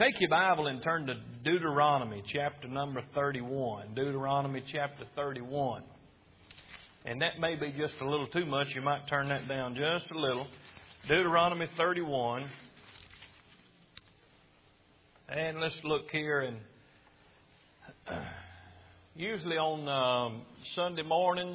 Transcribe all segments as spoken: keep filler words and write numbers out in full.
Take your Bible and turn to Deuteronomy chapter number thirty-one. Deuteronomy chapter thirty-one. And that may be just a little too much. You might turn that down just a little. Deuteronomy thirty-one. And let's look here. And usually on um, Sunday mornings,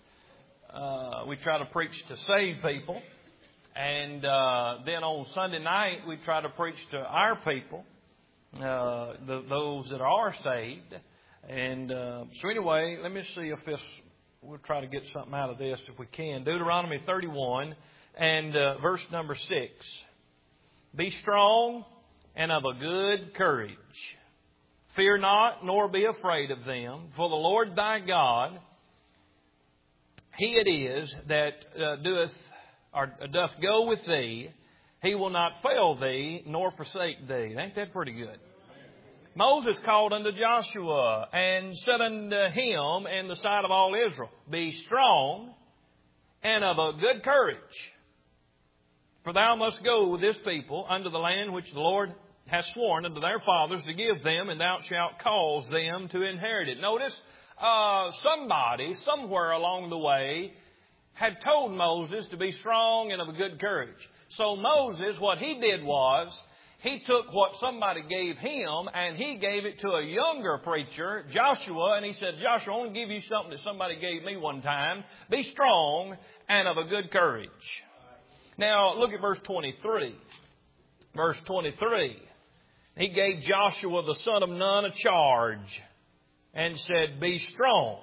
uh, we try to preach to save people. And uh, then on Sunday night, we try to preach to our people, uh, the, those that are saved. And uh, so anyway, let me see if this, we'll try to get something out of this if we can. Deuteronomy thirty-one and uh, verse number six. Be strong and of a good courage. Fear not, nor be afraid of them. For the Lord thy God, He it is that uh, doeth or doth go with thee. He will not fail thee, nor forsake thee. Ain't that pretty good? Moses called unto Joshua, and said unto him in the sight of all Israel, Be strong and of a good courage. For thou must go with this people unto the land which the Lord hath sworn unto their fathers to give them, and thou shalt cause them to inherit it. Notice, uh, somebody, somewhere along the way, had told Moses to be strong and of a good courage. So Moses, what he did was, he took what somebody gave him and he gave it to a younger preacher, Joshua, and he said, Joshua, I want to give you something that somebody gave me one time. Be strong and of a good courage. Now, look at verse twenty-three. Verse twenty-three. He gave Joshua the son of Nun a charge and said, Be strong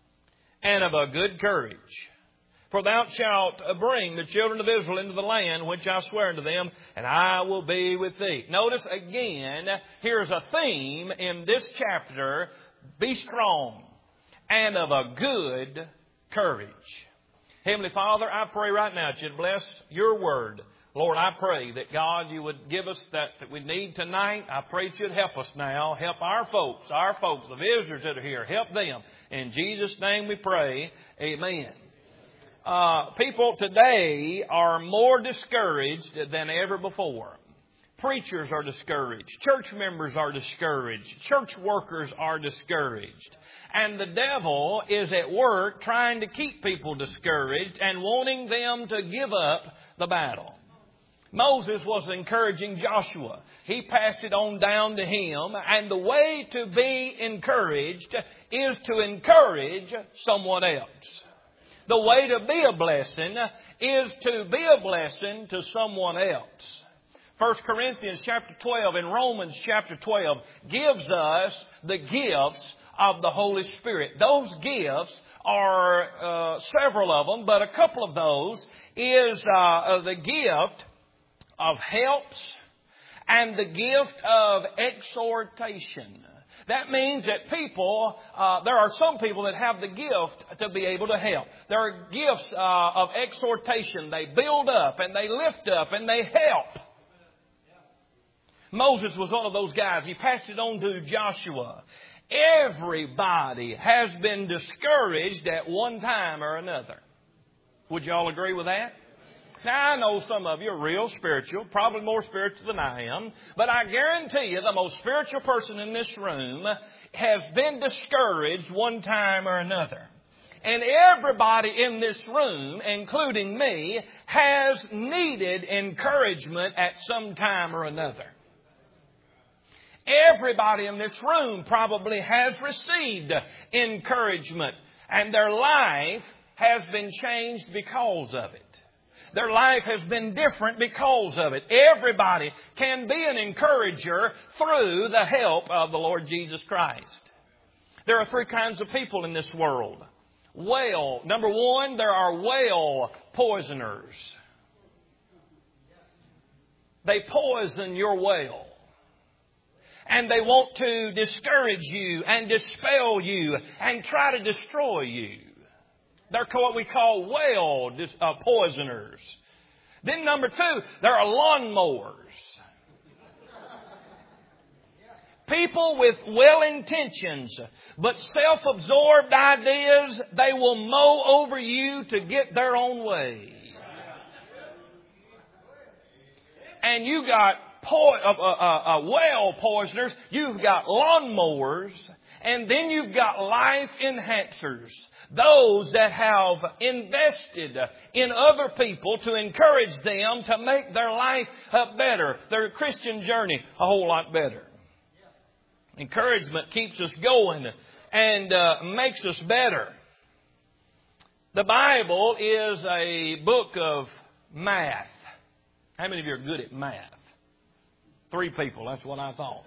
and of a good courage. For thou shalt bring the children of Israel into the land which I swear unto them, and I will be with thee. Notice again, here's a theme in this chapter. Be strong and of a good courage. Heavenly Father, I pray right now that you'd bless your word. Lord, I pray that, God, you would give us that that we need tonight. I pray that you'd help us now. Help our folks, our folks, the visitors that are here. Help them. In Jesus' name we pray. Amen. Uh, people today are more discouraged than ever before. Preachers are discouraged. Church members are discouraged. Church workers are discouraged. And the devil is at work trying to keep people discouraged and wanting them to give up the battle. Moses was encouraging Joshua. He passed it on down to him. And the way to be encouraged is to encourage someone else. The way to be a blessing is to be a blessing to someone else. First Corinthians chapter twelve and Romans chapter twelve gives us the gifts of the Holy Spirit. Those gifts are uh, several of them, but a couple of those is uh, the gift of helps and the gift of exhortation. That means that people, uh, there are some people that have the gift to be able to help. There are gifts uh, of exhortation. They build up and they lift up and they help. Moses was one of those guys. He passed it on to Joshua. Everybody has been discouraged at one time or another. Would you all agree with that? Now, I know some of you are real spiritual, probably more spiritual than I am, but I guarantee you the most spiritual person in this room has been discouraged one time or another. And everybody in this room, including me, has needed encouragement at some time or another. Everybody in this room probably has received encouragement, and their life has been changed because of it. Their life has been different because of it. Everybody can be an encourager through the help of the Lord Jesus Christ. There are three kinds of people in this world. Whale. Number one, there are whale poisoners. They poison your well. And they want to discourage you and dispel you and try to destroy you. They're what we call whale uh, poisoners. Then number two, there are lawnmowers. People with well intentions, but self-absorbed ideas, they will mow over you to get their own way. And you got po- uh, uh, uh, well poisoners, you've got lawnmowers, and then you've got life enhancers. Those that have invested in other people to encourage them to make their life better, their Christian journey a whole lot better. Encouragement keeps us going and uh, makes us better. The Bible is a book of math. How many of you are good at math? Three people, that's what I thought.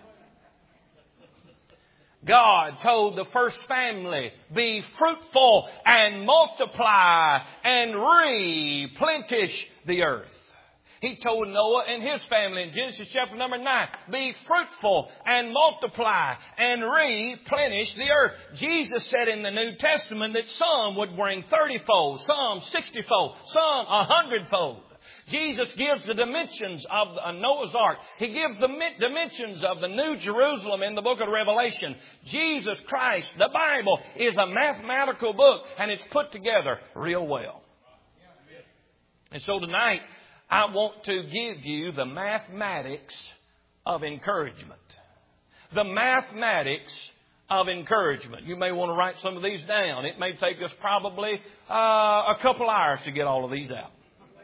God told the first family, be fruitful and multiply and replenish the earth. He told Noah and his family in Genesis chapter number nine, be fruitful and multiply and replenish the earth. Jesus said in the New Testament that some would bring thirty-fold, some sixty-fold, some a hundred-fold. Jesus gives the dimensions of Noah's Ark. He gives the dimensions of the New Jerusalem in the book of Revelation. Jesus Christ, the Bible, is a mathematical book, and it's put together real well. And so tonight, I want to give you the mathematics of encouragement. The mathematics of encouragement. You may want to write some of these down. It may take us probably uh, a couple hours to get all of these out.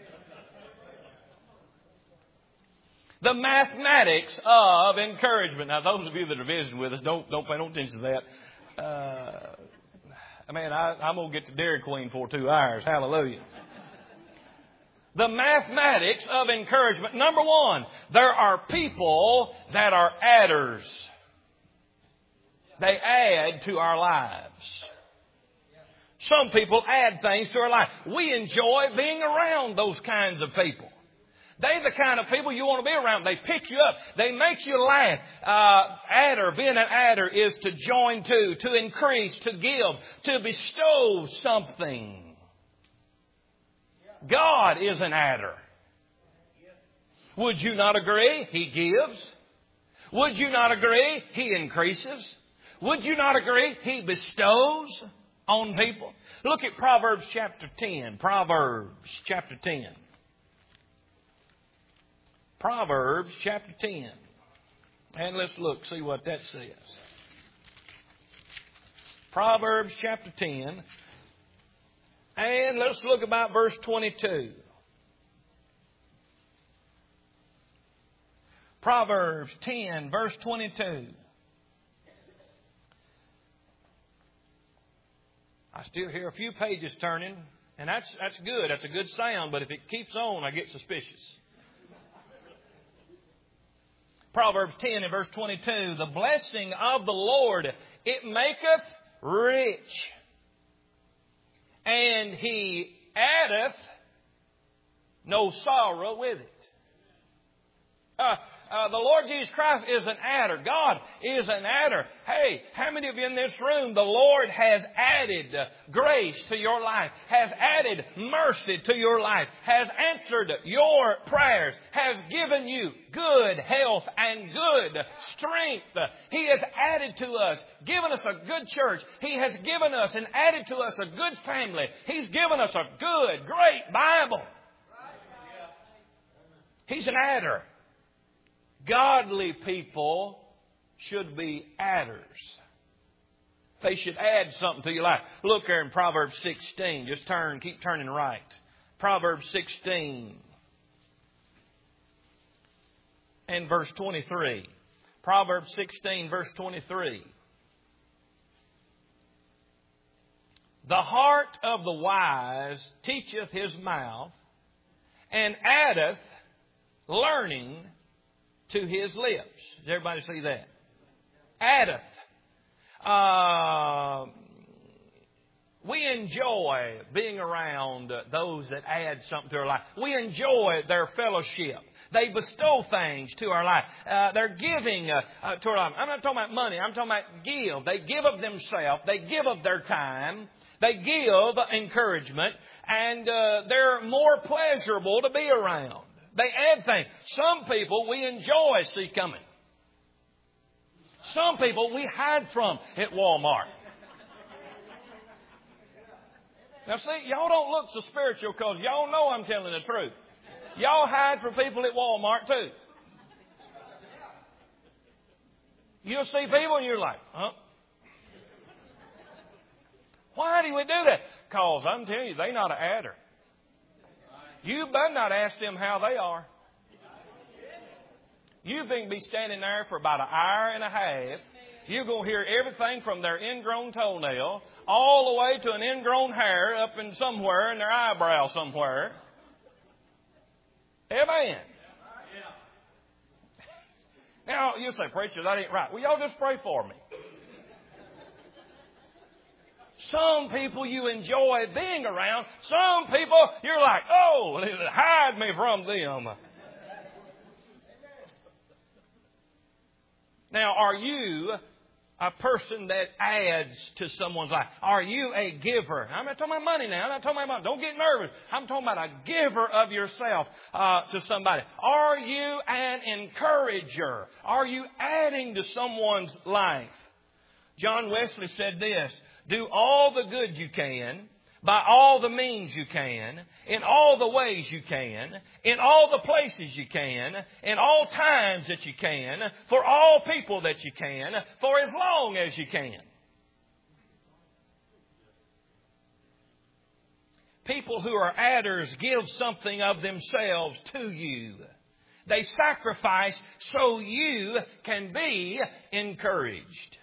The mathematics of encouragement. Now, those of you that are visiting with us, don't don't pay no attention to that. Uh, man, I, I'm going to get to Dairy Queen for two hours. Hallelujah. The mathematics of encouragement. Number one, there are people that are adders. They add to our lives. Some people add things to our life. We enjoy being around those kinds of people. They're the kind of people you want to be around. They pick you up. They make you laugh. Uh, adder, being an adder is to join to, to increase, to give, to bestow something. God is an adder. Would you not agree? He gives. Would you not agree? He increases. Would you not agree? He bestows on people. Look at Proverbs chapter ten. Proverbs chapter ten. Proverbs chapter ten. And let's look, see what that says. Proverbs chapter ten. And let's look about verse twenty-two. Proverbs ten, verse twenty-two. I still hear a few pages turning, and that's that's good. That's a good sound, but if it keeps on, I get suspicious. Proverbs ten and verse twenty-two. The blessing of the Lord, it maketh rich, and He addeth no sorrow with it. Uh, uh, the Lord Jesus Christ is an adder. God is an adder. Hey, how many of you in this room, the Lord has added grace to your life, has added mercy to your life, has answered your prayers, has given you good health and good strength. He has added to us, given us a good church. He has given us and added to us a good family. He's given us a good, great Bible. He's an adder. Godly people should be adders. They should add something to your life. Look there in Proverbs sixteen. Just turn, keep turning right. Proverbs sixteen and verse twenty-three. Proverbs sixteen, verse twenty-three. The heart of the wise teacheth his mouth, and addeth learning to his lips. Does everybody see that? Addeth. Uh, we enjoy being around those that add something to our life. We enjoy their fellowship. They bestow things to our life. Uh, they're giving uh, uh, to our life. I'm not talking about money. I'm talking about give. They give of themselves. They give of their time. They give encouragement. And uh, they're more pleasurable to be around. They add things. Some people we enjoy see coming. Some people we hide from at Walmart. Now see, y'all don't look so spiritual because y'all know I'm telling the truth. Y'all hide from people at Walmart too. You'll see people and you're like, huh? Why do we do that? Because I'm telling you, they're not an adder. You better not ask them how they are. You're going to be standing there for about an hour and a half. You're going to hear everything from their ingrown toenail all the way to an ingrown hair up in somewhere in their eyebrow somewhere. Amen. Now, you say, preacher, that ain't right. Well, y'all just pray for me. Some people you enjoy being around. Some people you're like, oh, hide me from them. Now, are you a person that adds to someone's life? Are you a giver? I'm not talking about money now. I'm not talking about money. Don't get nervous. I'm talking about a giver of yourself uh, to somebody. Are you an encourager? Are you adding to someone's life? John Wesley said this, do all the good you can, by all the means you can, in all the ways you can, in all the places you can, in all times that you can, for all people that you can, for as long as you can. People who are adders give something of themselves to you. They sacrifice so you can be encouraged.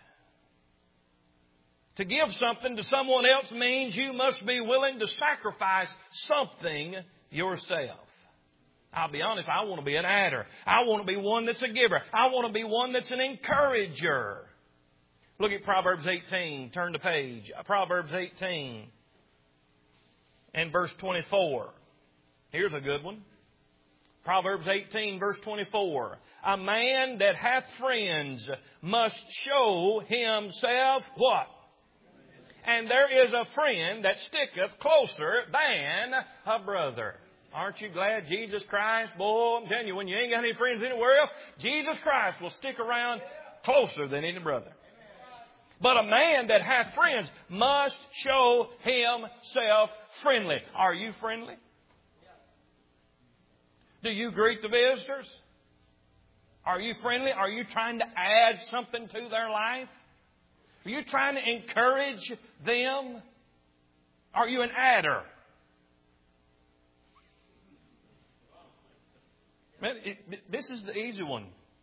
To give something to someone else means you must be willing to sacrifice something yourself. I'll be honest, I want to be an adder. I want to be one that's a giver. I want to be one that's an encourager. Look at Proverbs eighteen. Turn the page. Proverbs eighteen and verse twenty-four. Here's a good one. Proverbs eighteen, verse twenty-four. A man that hath friends must show himself what? And there is a friend that sticketh closer than a brother. Aren't you glad Jesus Christ, boy, I'm telling you, when you ain't got any friends anywhere else, Jesus Christ will stick around closer than any brother. But a man that hath friends must show himself friendly. Are you friendly? Do you greet the visitors? Are you friendly? Are you trying to add something to their life? Are you trying to encourage them? Are you an adder? Man, it, this is the easy one.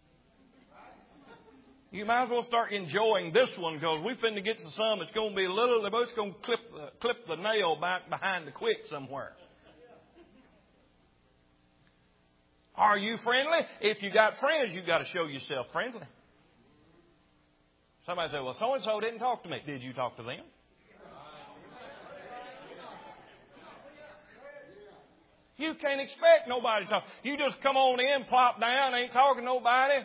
You might as well start enjoying this one because we finna get to some. It's going to be a little. They're both going to clip uh, clip the nail back behind the quick somewhere. Are you friendly? If you got friends, you've got to show yourself friendly. Somebody say, well, so-and-so didn't talk to me. Did you talk to them? You can't expect nobody to talk. You just come on in, plop down, ain't talking to nobody.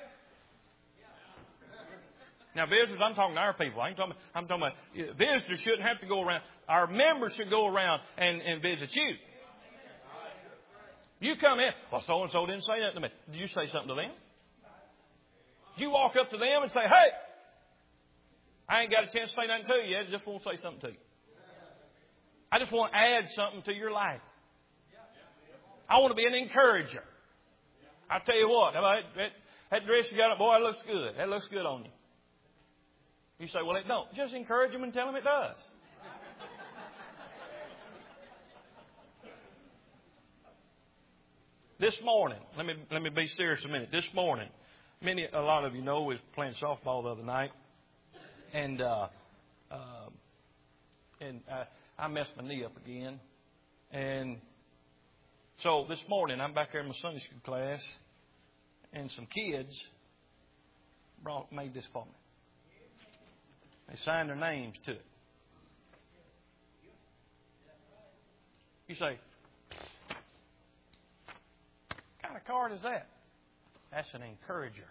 Now, visitors, I'm talking to our people. I ain't talking, I'm talking about visitors shouldn't have to go around. Our members should go around and, and visit you. You come in, well, so-and-so didn't say nothing to me. Did you say something to them? Did you walk up to them and say, hey, I ain't got a chance to say nothing to you yet. I just want to say something to you. I just want to add something to your life. I want to be an encourager. I tell you what, that, that dress you got on, boy, it looks good. That looks good on you. You say, well, it don't. Just encourage them and tell them it does. This morning, let me let me be serious a minute. This morning, many a lot of you know we was playing softball the other night, and uh, uh, and uh, I messed my knee up again, and so this morning I'm back there in my Sunday school class, and some kids brought made this for me. They signed their names to it. You say, what kind of card is that? That's an encourager.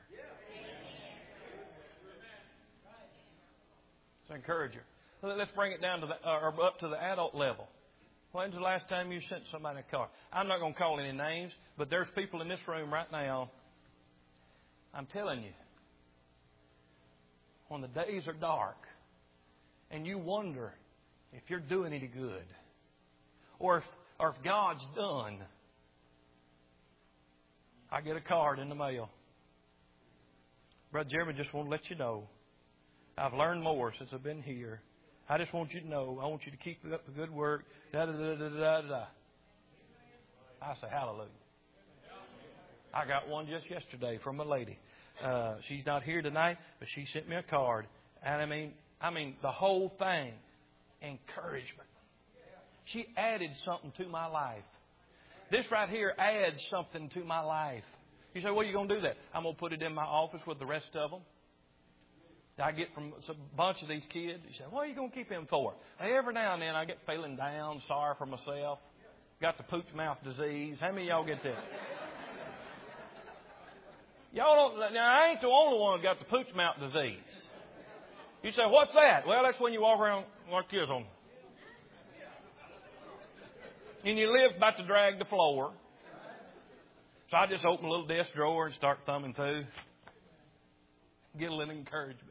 It's an encourager. Let's bring it down to the, or up to the adult level. When's the last time you sent somebody a card? I'm not going to call any names, but there's people in this room right now. I'm telling you, when the days are dark and you wonder if you're doing any good or if, or if God's done, I get a card in the mail. Brother Jeremy, just want to let you know, I've learned more since I've been here. I just want you to know, I want you to keep up the good work. Da, da, da, da, da, da. I say hallelujah. I got one just yesterday from a lady. Uh, she's not here tonight, but she sent me a card. And I mean, I mean, the whole thing, encouragement. She added something to my life. This right here adds something to my life. You say, well, you going to do that? I'm going to put it in my office with the rest of them. I get from a bunch of these kids. You say, what are you going to keep him for? Every now and then I get feeling down, sorry for myself. Got the pooch mouth disease. How many of y'all get that? Y'all don't, now, I ain't the only one who got the pooch mouth disease. You say, what's that? Well, that's when you walk around like this on. And you live about to drag the floor. So I just open a little desk drawer and start thumbing through. Get a little encouragement.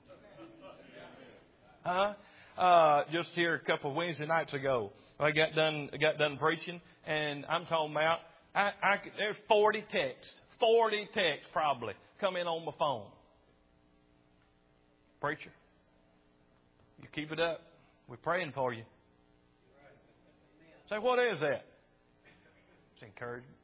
Huh? Uh, just here a couple of Wednesday nights ago, I got done got done preaching, and I'm talking about, I, I, there's forty texts, forty texts probably come in on my phone. Preacher, you keep it up. We're praying for you. Say, what is that? It's encouragement.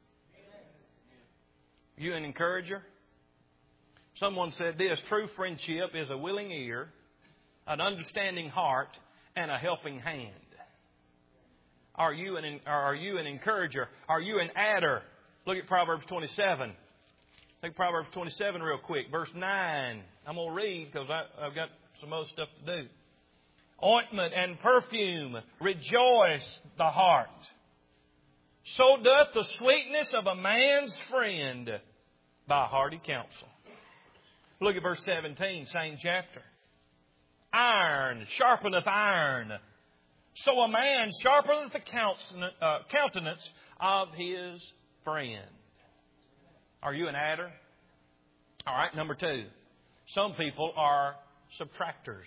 You an encourager? Someone said this, true friendship is a willing ear, an understanding heart, and a helping hand. Are you an, are you an encourager? Are you an adder? Look at Proverbs twenty-seven. Take Proverbs twenty-seven real quick. Verse nine. I'm going to read because I've got some other stuff to do. Ointment and perfume rejoice the heart. So doth the sweetness of a man's friend by hearty counsel. Look at verse seventeen, same chapter. Iron sharpeneth iron. So a man sharpeneth the countenance of his friend. Are you an adder? All right, number two. Some people are subtractors.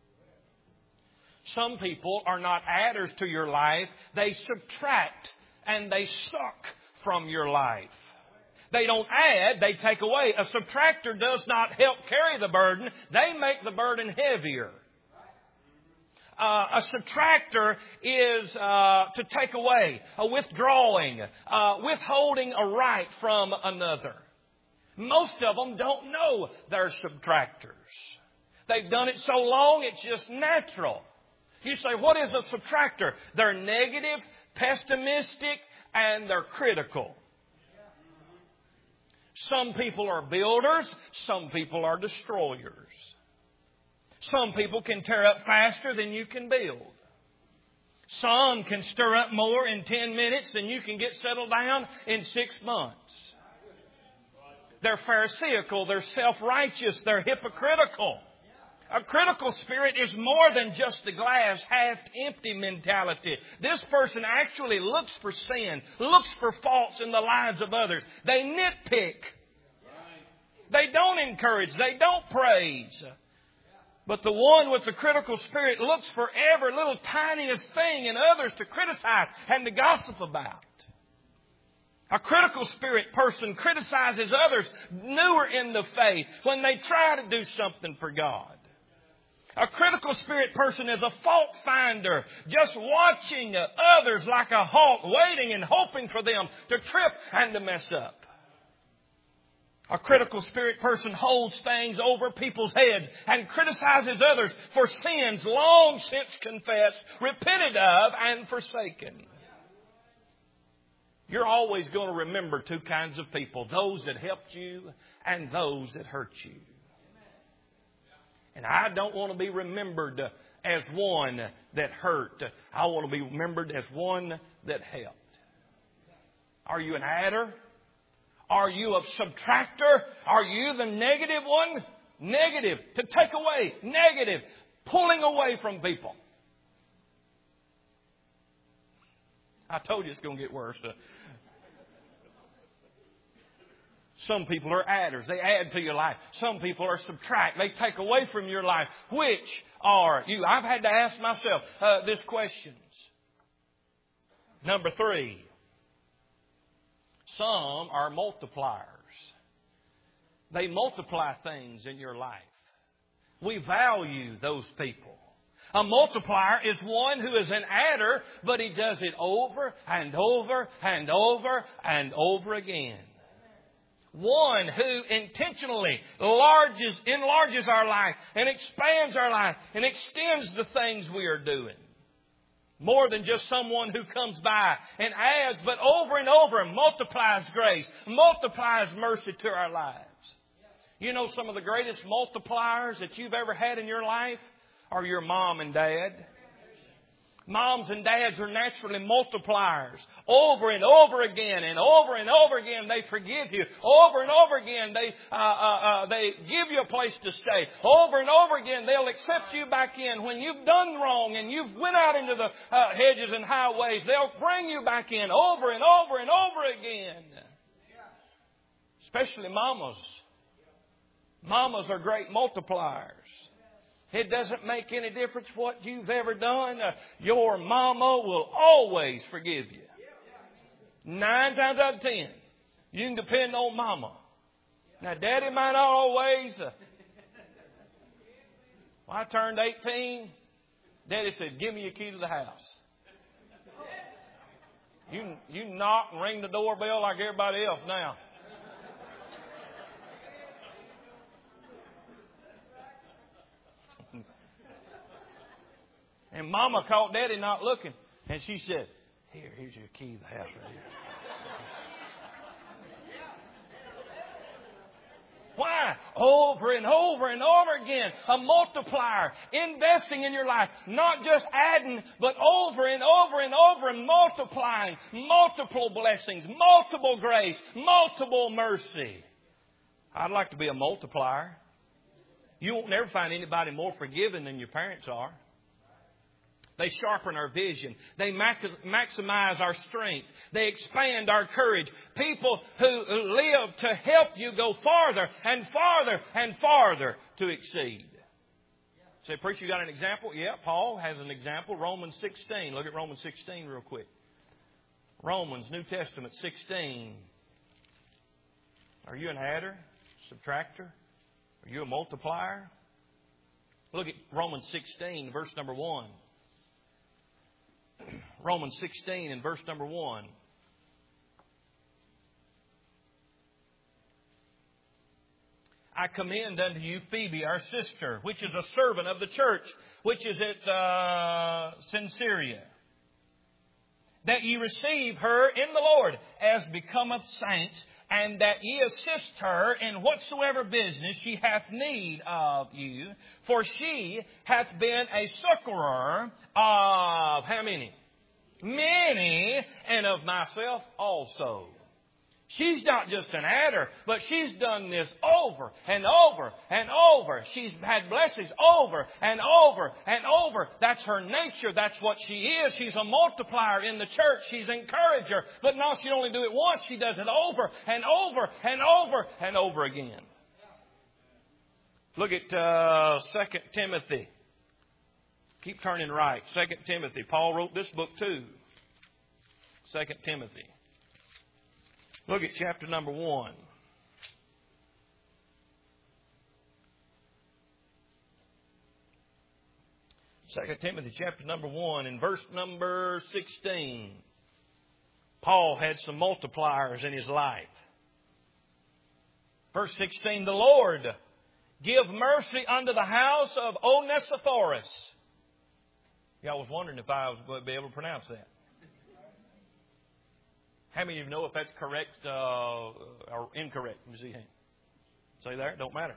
Some people are not adders to your life. They subtract and they suck from your life. They don't add, they take away. A subtractor does not help carry the burden. They make the burden heavier. Uh, a subtractor is uh, to take away, a withdrawing, uh, withholding a right from another. Most of them don't know they're subtractors. They've done it so long, it's just natural. You say, what is a subtractor? They're negative, pessimistic, and they're critical. Some people are builders. Some people are destroyers. Some people can tear up faster than you can build. Some can stir up more in ten minutes than you can get settled down in six months. They're pharisaical. They're self-righteous. They're hypocritical. A critical spirit is more than just the glass half empty mentality. This person actually looks for sin, looks for faults in the lives of others. They nitpick. They don't encourage. They don't praise. But the one with the critical spirit looks for every little tiniest thing in others to criticize and to gossip about. A critical spirit person criticizes others newer in the faith when they try to do something for God. A critical spirit person is a fault finder, just watching others like a hawk, waiting and hoping for them to trip and to mess up. A critical spirit person holds things over people's heads and criticizes others for sins long since confessed, repented of, and forsaken. You're always going to remember two kinds of people, those that helped you and those that hurt you. And I don't want to be remembered as one that hurt. I want to be remembered as one that helped. Are you an adder? Are you a subtractor? Are you the negative one? Negative. To take away. Negative. Pulling away from people. I told you it's going to get worse. Some people are adders. They add to your life. Some people are subtract. They take away from your life. Which are you? I've had to ask myself uh, this question. Number three. Some are multipliers. They multiply things in your life. We value those people. A multiplier is one who is an adder, but he does it over and over and over and over again. One who intentionally enlarges, enlarges our life and expands our life and extends the things we are doing. More than just someone who comes by and adds, but over and over multiplies grace, multiplies mercy to our lives. You know, some of the greatest multipliers that you've ever had in your life are your mom and dad. Moms and dads are naturally multipliers. Over and over again and over and over again they forgive you. Over and over again they uh, uh, uh, they give you a place to stay. Over and over again they'll accept you back in. When you've done wrong and you've went out into the uh, hedges and highways, they'll bring you back in over and over and over again. Especially mamas. Mamas are great multipliers. It doesn't make any difference what you've ever done. Uh, your mama will always forgive you. Nine times out of ten, you can depend on mama. Now, daddy might not always. Uh, when I turned eighteen, daddy said, "Give me your key to the house." You, you knock and ring the doorbell like everybody else now. And Mama caught Daddy not looking. And she said, Here, here's your key to the house right here. Why? Over and over and over again. A multiplier. Investing in your life. Not just adding, but over and over and over and multiplying. Multiple blessings. Multiple grace. Multiple mercy. I'd like to be a multiplier. You won't never find anybody more forgiving than your parents are. They sharpen our vision. They maximize our strength. They expand our courage. People who live to help you go farther and farther and farther to exceed. Say, preacher, you got an example? Yeah, Paul has an example. Romans sixteen. Look at Romans sixteen real quick. Romans, New Testament sixteen. Are you an adder? Subtractor? Are you a multiplier? Look at Romans sixteen, verse number one. Romans sixteen and verse number one. I commend unto you Phoebe, our sister, which is a servant of the church, which is at uh, Cenchrea, that ye receive her in the Lord, as becometh saints, and that ye assist her in whatsoever business she hath need of you. For she hath been a succorer of how many? Many, and of myself also. She's not just an adder, but she's done this over and over and over. She's had blessings over and over and over. That's her nature. That's what she is. She's a multiplier in the church. She's an encourager. But now she only do it once. She does it over and over and over and over again. Look at uh, Second Timothy. Keep turning right. Second Timothy. Paul wrote this book too. Second Timothy. Look at chapter number one. Second Timothy chapter number one and verse number sixteen. Paul had some multipliers in his life. Verse sixteen, the Lord give mercy unto the house of Onesiphorus. Yeah, I was wondering if I was going to be able to pronounce that. How many of you know if that's correct uh, or incorrect? Let me see. Say there, don't matter.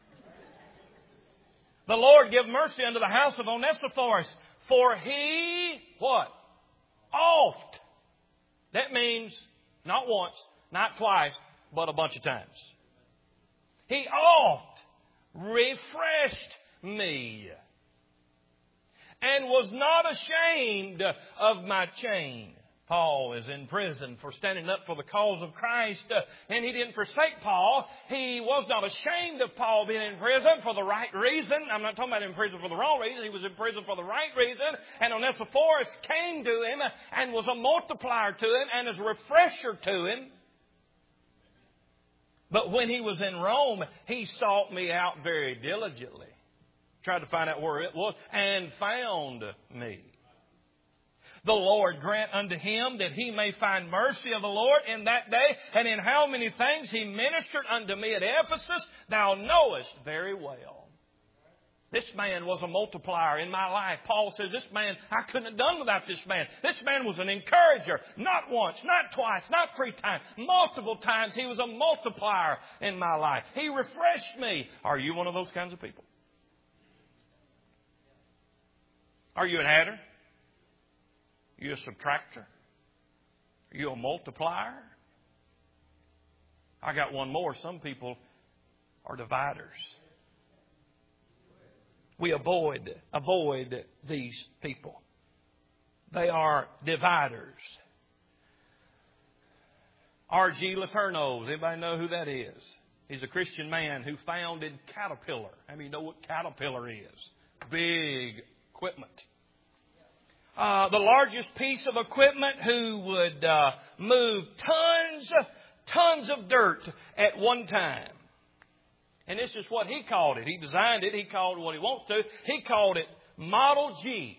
The Lord give mercy unto the house of Onesiphorus, for he, what? Oft. That means not once, not twice, but a bunch of times. He oft refreshed me, and was not ashamed of my chain. Paul is in prison for standing up for the cause of Christ, uh, and he didn't forsake Paul. He was not ashamed of Paul being in prison for the right reason. I'm not talking about in prison for the wrong reason. He was in prison for the right reason. And Onesiphorus came to him and was a multiplier to him and as a refresher to him. But when he was in Rome, he sought me out very diligently. Tried to find out where it was and found me. The Lord grant unto him that he may find mercy of the Lord in that day, and in how many things he ministered unto me at Ephesus, thou knowest very well. This man was a multiplier in my life. Paul says, this man, I couldn't have done without this man. This man was an encourager. Not once, not twice, not three times. Multiple times he was a multiplier in my life. He refreshed me. Are you one of those kinds of people? Are you an adder? Are you a subtractor? Are you a multiplier? I got one more. Some people are dividers. We avoid, avoid these people. They are dividers. R G Letourneau, anybody know who that is? He's a Christian man who founded Caterpillar. How many know what Caterpillar is? Big equipment. Uh, the largest piece of equipment who would uh, move tons, tons of dirt at one time. And this is what he called it. He designed it. He called it what he wants to. He called it Model G.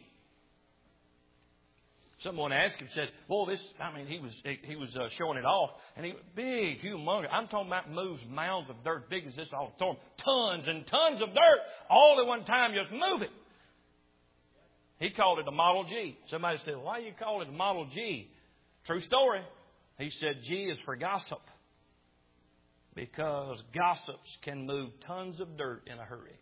Someone asked him, said, well, this, I mean, he was he, he was uh, showing it off. And he, big, humongous. I'm talking about moves mounds of dirt big as this auditorium. Tons and tons of dirt all at one time, just move it. He called it a Model G. Somebody said, why do you call it a Model G? True story. He said, G is for gossip. Because gossips can move tons of dirt in a hurry.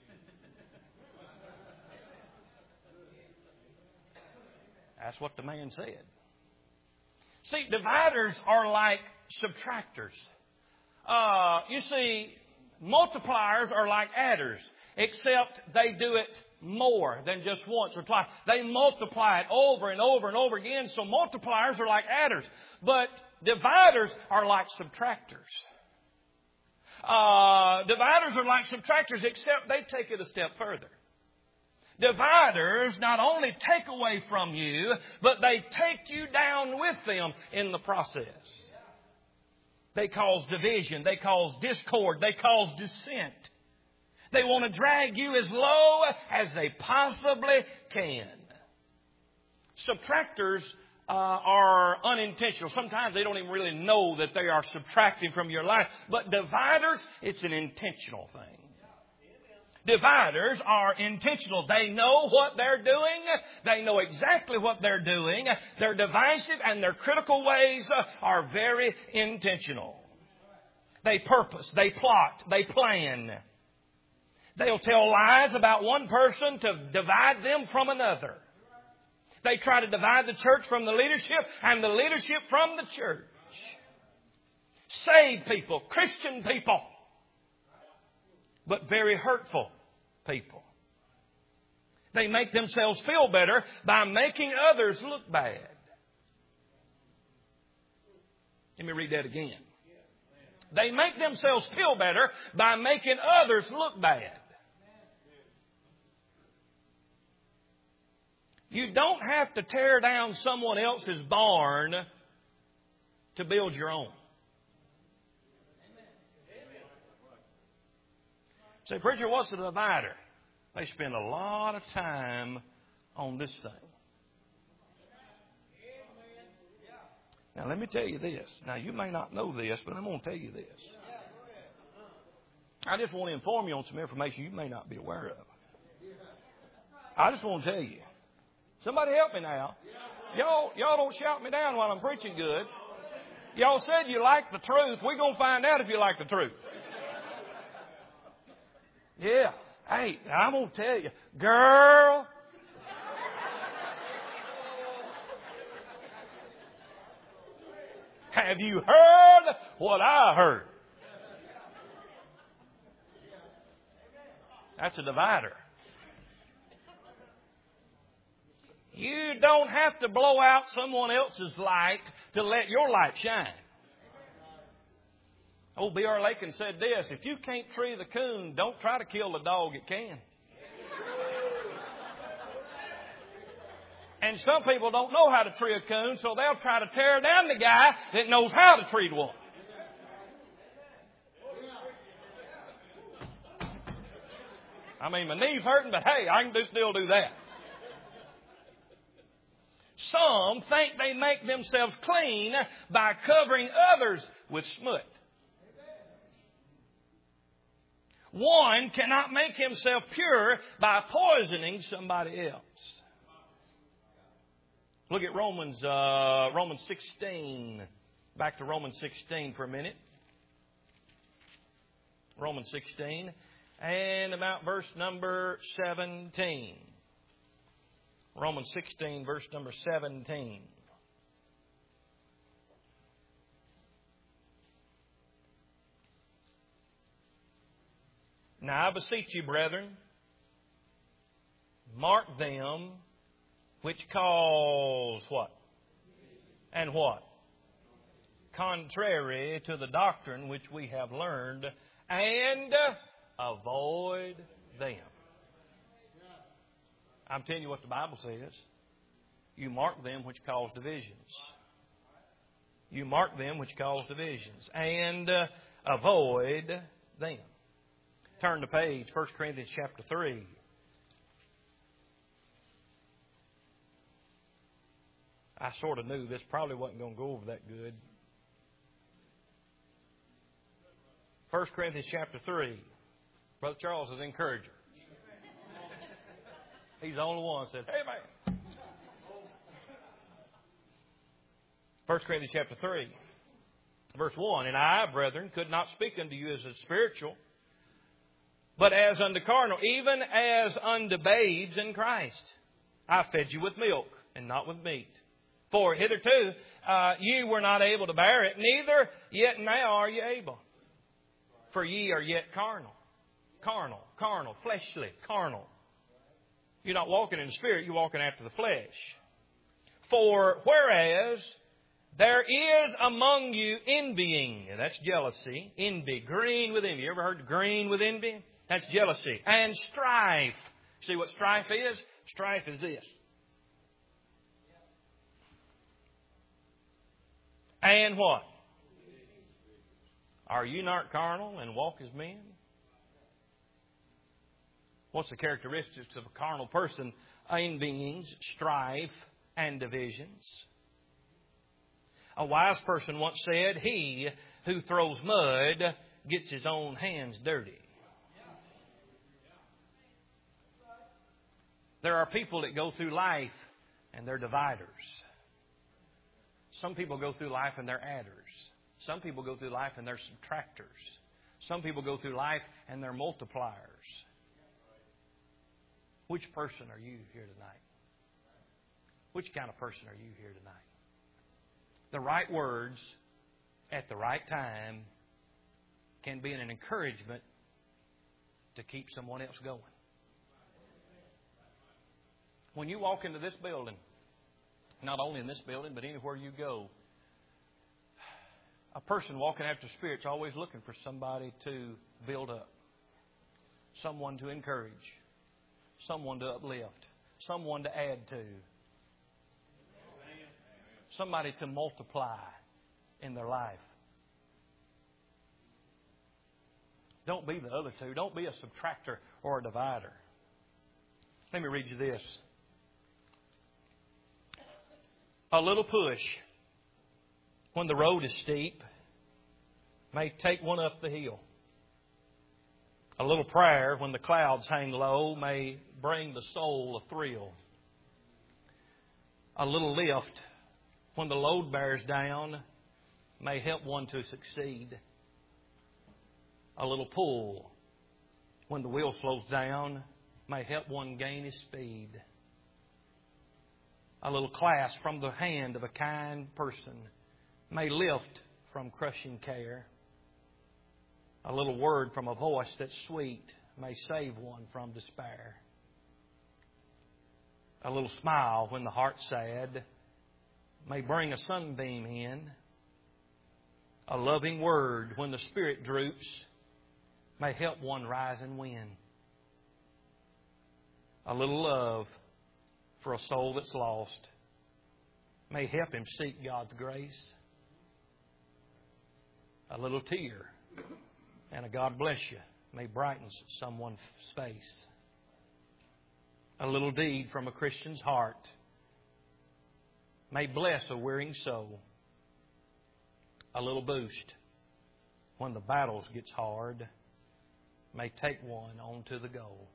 That's what the man said. See, dividers are like subtractors. Uh, you see, multipliers are like adders, except they do it more than just once or twice. They multiply it over and over and over again. So multipliers are like adders. But dividers are like subtractors. Uh, dividers are like subtractors, except they take it a step further. Dividers not only take away from you, but they take you down with them in the process. They cause division. They cause discord. They cause dissent. They want to drag you as low as they possibly can. Subtractors uh, are unintentional. Sometimes they don't even really know that they are subtracting from your life. But dividers, it's an intentional thing. Dividers are intentional. They know what they're doing. They know exactly what they're doing. Their divisive and their critical ways are very intentional. They purpose, they plot, they plan. They'll tell lies about one person to divide them from another. They try to divide the church from the leadership and the leadership from the church. Saved people, Christian people, but very hurtful people. They make themselves feel better by making others look bad. Let me read that again. They make themselves feel better by making others look bad. You don't have to tear down someone else's barn to build your own. Say, preacher, what's the divider? They spend a lot of time on this thing. Now, let me tell you this. Now, you may not know this, but I'm going to tell you this. I just want to inform you on some information you may not be aware of. I just want to tell you. Somebody help me now. Y'all, y'all don't shout me down while I'm preaching good. Y'all said you like the truth. We're going to find out if you like the truth. Yeah. Hey, I'm going to tell you. Girl. Have you heard what I heard? That's a divider. You don't have to blow out someone else's light to let your light shine. Old B R Lakin said this, if you can't tree the coon, don't try to kill the dog it can. And some people don't know how to tree a coon, so they'll try to tear down the guy that knows how to treat one. I mean, my knee's hurting, but hey, I can do, still do that. Some think they make themselves clean by covering others with smut. One cannot make himself pure by poisoning somebody else. Look at Romans, uh, Romans sixteen. Back to Romans sixteen for a minute. Romans sixteen and about verse number seventeen. Romans sixteen, verse number seventeen. Now I beseech you, brethren, mark them which cause what? And what? Contrary to the doctrine which we have learned, and avoid them. I'm telling you what the Bible says. You mark them which cause divisions. You mark them which cause divisions. And uh, avoid them. Turn the page, First Corinthians chapter three. I sort of knew this probably wasn't going to go over that good. First Corinthians chapter three. Brother Charles is an encourager. He's the only one that said, hey, man. First Corinthians chapter three, verse one. And I, brethren, could not speak unto you as a spiritual, but as unto carnal, even as unto babes in Christ. I fed you with milk and not with meat. For hitherto uh, ye were not able to bear it, neither yet now are ye able. For ye are yet carnal. Carnal, carnal, fleshly, carnal. You're not walking in the Spirit, you're walking after the flesh. For whereas there is among you envying, that's jealousy, envy, green with envy. You ever heard of green with envy? That's jealousy. And strife. See what strife is? Strife is this. And what? Are you not carnal and walk as men? What's the characteristics of a carnal person? Envyings, strife, and divisions. A wise person once said, he who throws mud gets his own hands dirty. There are people that go through life and they're dividers. Some people go through life and they're adders. Some people go through life and they're subtractors. Some people go through life and they're multipliers. Which person are you here tonight? Which kind of person are you here tonight? The right words at the right time can be an encouragement to keep someone else going. When you walk into this building, not only in this building, but anywhere you go, a person walking after Spirit's always looking for somebody to build up, someone to encourage, someone to uplift, someone to add to, somebody to multiply in their life. Don't be the other two. Don't be a subtractor or a divider. Let me read you this. A little push when the road is steep may take one up the hill. A little prayer when the clouds hang low may bring the soul a thrill. A little lift when the load bears down may help one to succeed. A little pull when the wheel slows down may help one gain his speed. A little clasp from the hand of a kind person may lift from crushing care. A little word from a voice that's sweet may save one from despair. A little smile when the heart's sad may bring a sunbeam in. A loving word when the spirit droops may help one rise and win. A little love for a soul that's lost may help him seek God's grace. A little tear and a God bless you may brighten someone's face. A little deed from a Christian's heart may bless a wearying soul. A little boost when the battles gets hard may take one on to the goal.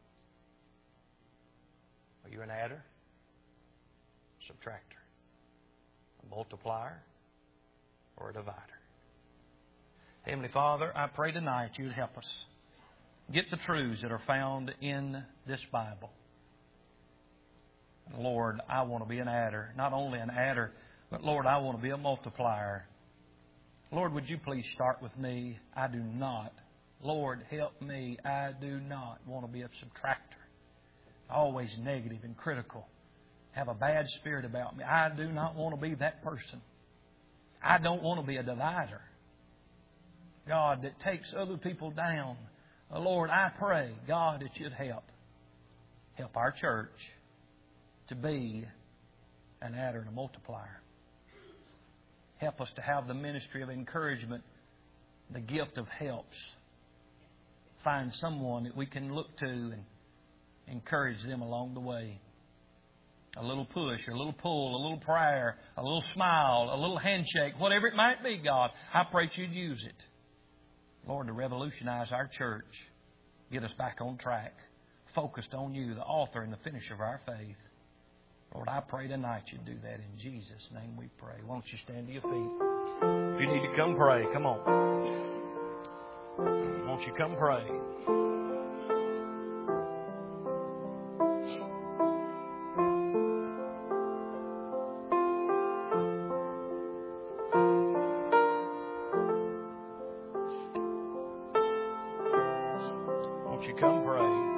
Are you an adder? Subtractor? A multiplier? Or a divider? Heavenly Father, I pray tonight You'd help us get the truths that are found in this Bible. And Lord, I want to be an adder. Not only an adder, but Lord, I want to be a multiplier. Lord, would You please start with me? I do not. Lord, help me. I do not want to be a subtractor. Always negative and critical. Have a bad spirit about me. I do not want to be that person. I don't want to be a divider. God, that takes other people down. Lord, I pray, God, that You'd help. Help our church to be an adder and a multiplier. Help us to have the ministry of encouragement, the gift of helps. Find someone that we can look to and encourage them along the way. A little push, a little pull, a little prayer, a little smile, a little handshake, whatever it might be, God, I pray that You'd use it. Lord, to revolutionize our church. Get us back on track. Focused on You, the author and the finisher of our faith. Lord, I pray tonight You'd do that. In Jesus' name we pray. Why don't you stand to your feet? If you need to come pray, come on. Won't you come pray? Won't you come pray?